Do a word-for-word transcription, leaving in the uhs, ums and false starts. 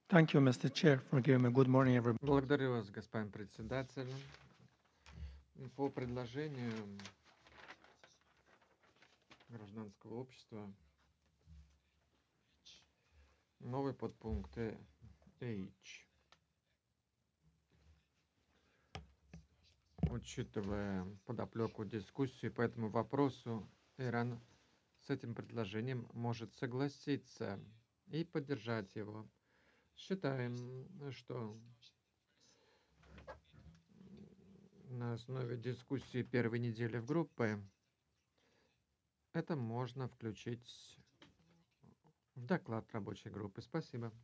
Thank you, mister Chair, for giving me good morning, everybody. Благодарю вас, господин председатель. По предложению гражданского общества новый подпункт э, H. Учитывая подоплеку дискуссии по этому вопросу, Иран с этим предложением может согласиться и поддержать его. Считаем, что на основе дискуссии первой недели в группе это можно включить в доклад рабочей группы. Спасибо.